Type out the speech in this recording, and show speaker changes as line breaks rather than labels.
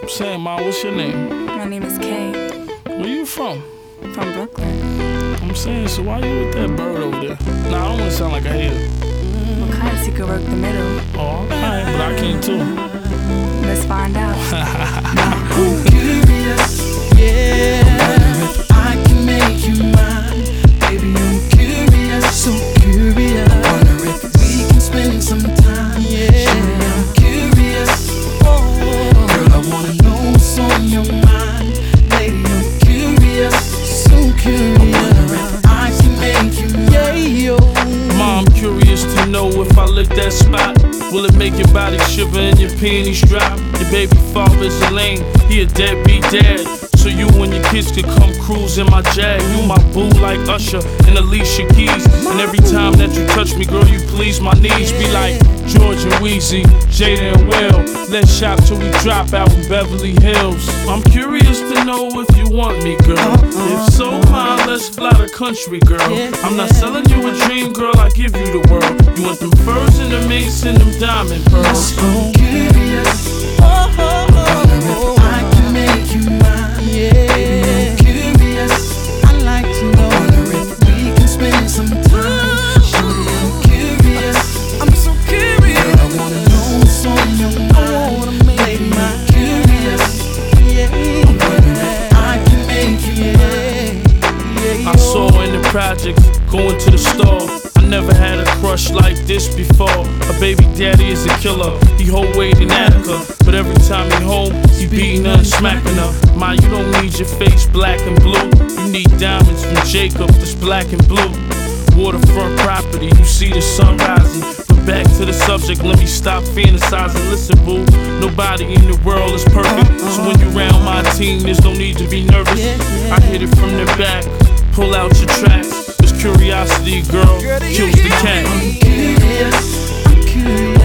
I'm saying, Ma, what's your name?
My name is Kay.
Where you from?
From Brooklyn.
I'm saying, so why you with that bird over there? Nah, I don't wanna sound like a hater.
Because he could work the middle.
Oh, alright, but I can too.
Let's find out.
I'm curious, yeah. I can make you mine, baby. I'm curious, so curious. Wonder if we can spend some time, yeah. I'm curious, oh, girl, I wanna know what's on your mind, lady. I'm curious, so curious. Wonder if I can make you mine, yeah, yo.
Ma, I'm curious to know if I lick that spot, will it make your body shiver and your panties drop? Your baby father's a lame, he a deadbeat dad. So you and your kids could come cruise in my Jag. You my boo like Usher and Alicia Keys. And every time that you touch me, girl, you please my knees. Be like George and Weezy, Jada and Will. Let's shop till we drop out in Beverly Hills. I'm curious to know if you want me, girl. If so, ma, let's fly the country, girl. I'm not selling you a dream, girl, I give you the world. You want them furs and the mace and them diamond pearls.
I'm curious, oh, I can make you mine. Yeah, I'm curious. I like to know. Wonder if we can spend some time. Shorty, I'm curious. I'm so curious. Girl, I wanna know what's on your mind. Lady, I'm curious. Yeah, I wonder if I can make you.
I saw in the projects, going to the store. I never had a crush like this before. A baby daddy is a killer, he hold weight in Attica. But every time he home, he beating her and smacking her. Ma, you don't need your face black and blue. You need diamonds from Jacob that's black and blue. Waterfront property, you see the sun rising. But back to the subject, let me stop fantasizing. Listen, boo, nobody in the world is perfect. So when you round my team, there's no need to be nervous. I hit it from the back, pull out your tracks. Curiosity, girl, kills the cat.
I'm curious, I'm curious.